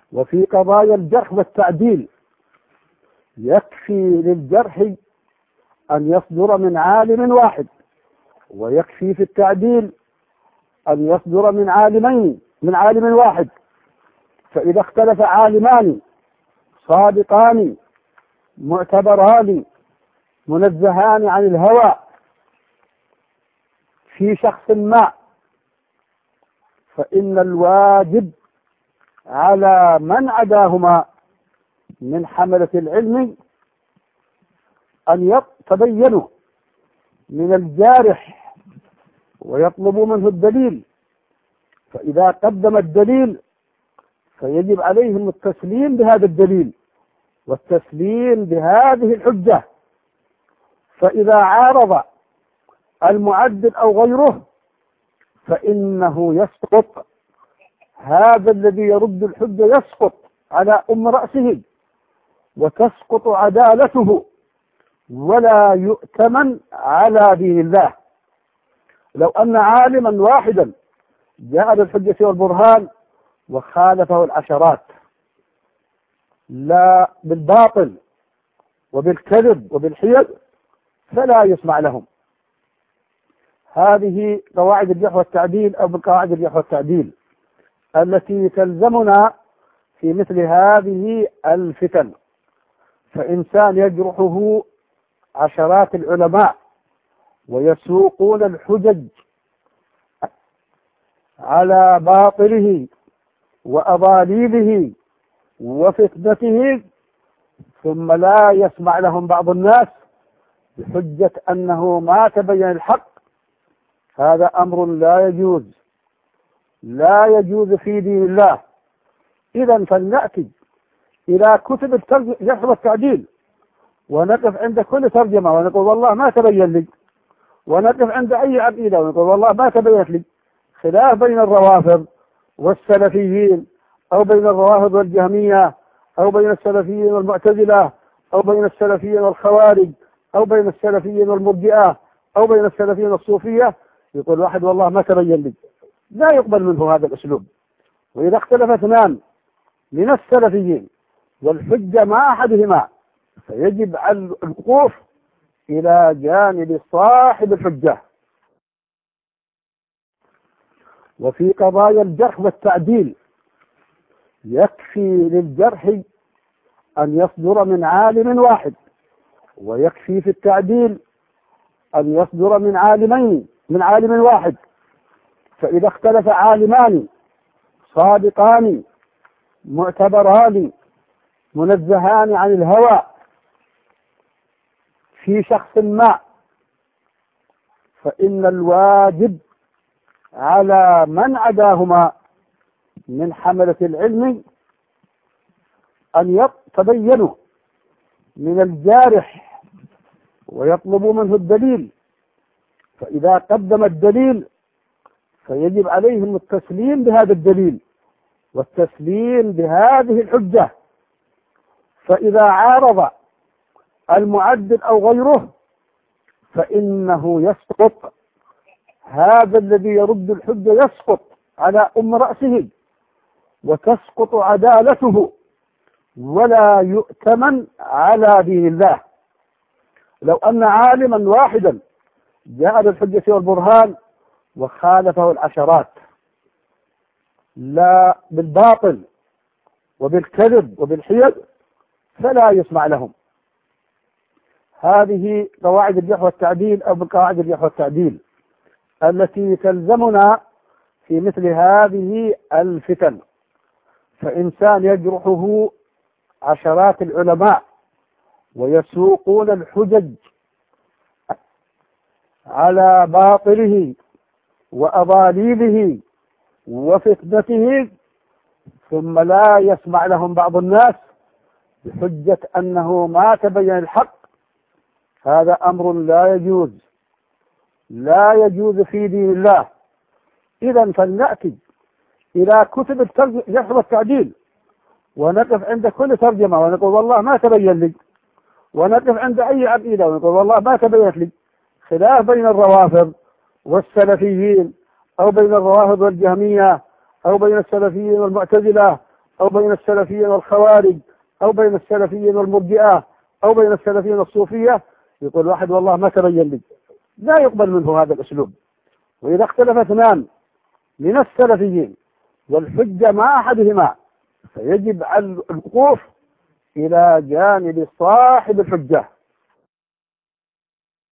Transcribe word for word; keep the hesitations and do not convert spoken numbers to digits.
وفي قضايا الجرح والتعديل يكفي للجرح أن يصدر من عالم واحد، ويكفي في التعديل أن يصدر من عالمين من عالم واحد. فإذا اختلف عالمان صادقان معتبران منزهان عن الهوى في شخص ما، فإن الواجب على من عداهما من حملة العلم أن يتبينوا من الجارح ويطلبوا منه الدليل، فإذا قدم الدليل فيجب عليهم التسليم بهذا الدليل والتسليم بهذه الحجة. فإذا عارض المعدل أو غيره فإنه يسقط، هذا الذي يرد الحجة يسقط على أم رأسه وتسقط عدالته ولا يؤتمن على دين الله. لو أن عالما واحدا جاء بالحجة والبرهان وخالفه العشرات لا بالباطل وبالكذب وبالحيل فلا يسمع لهم. هذه قواعد الجرح والتعديل أو بقواعد الجرح والتعديل التي تلزمنا في مثل هذه الفتن. فإنسان يجرحه عشرات العلماء ويسوقون الحجج على باطله وأضاليله وفتنته، ثم لا يسمع لهم بعض الناس بحجة أنه ما تبين الحق، هذا أمر لا يجوز لا يجوز في دين الله. إذا فلنأتي إلى كتب الجرح والتعديل ونقف عند كل ترجمة ونقول والله ما تبين لي، ونقف عند أي عقيدة ونقول والله ما تبينت لي، خلاف بين الروافض والسلفيين أو بين الروافض والجهمية أو بين السلفيين والمعتزلة أو بين السلفيين والخوارج أو بين السلفيين والمرجئة أو بين السلفيين والصوفية، يقول واحد والله ما تبين لي، لا يقبل منه هذا الأسلوب. وإذا اختلف اثنان من السلفيين والحجة مع أحدهما فيجب الوقوف إلى جانب صاحب الحجة. وفي قضايا الجرح والتعديل يكفي للجرح أن يصدر من عالم واحد، ويكفي في التعديل أن يصدر من عالمين من عالم واحد. فإذا اختلف عالمان صادقان معتبران منزهان عن الهوى في شخص ما، فإن الواجب على من عداهما من حملة العلم أن يتبينوا من الجارح ويطلبوا منه الدليل، فإذا قدم الدليل فيجب عليهم التسليم بهذا الدليل والتسليم بهذه الحجة. فإذا عارض المعدل أو غيره فإنه يسقط، هذا الذي يرد الحجة يسقط على أم رأسه وتسقط عدالته ولا يؤتمن على دين الله. لو أن عالما واحدا جاء بالحجة والبرهان وخالفه العشرات لا بالباطل وبالكذب وبالحيل فلا يسمع لهم. هذه قواعد الجرح والتعديل أو بقواعد الجرح والتعديل التي تلزمنا في مثل هذه الفتن. فإنسان يجرحه عشرات العلماء ويسوقون الحجج على باطله وأضاليله وفتنته، ثم لا يسمع لهم بعض الناس بحجة أنه ما تبين الحق، هذا أمر لا يجوز لا يجوز في دين الله. إذا فلنأتي إلى كتب الجرح والتعديل ونقف عند كل ترجمة ونقول والله ما تبين لي، ونقف عند أي عقيدة ونقول والله ما تبينت لي، خلاف بين الروافض والسلفيين أو بين الروافض والجهمية أو بين السلفيين والمعتزلة أو بين السلفيين والخوارج، أو بين السلفيين والمرجئة، أو بين السلفيين والصوفية، يقول واحد والله ما تبين لي، لا يقبل منه هذا الأسلوب. وإذا اختلف اثنان من السلفيين والحجة مع أحدهما فيجب الوقوف إلى جانب صاحب الحجة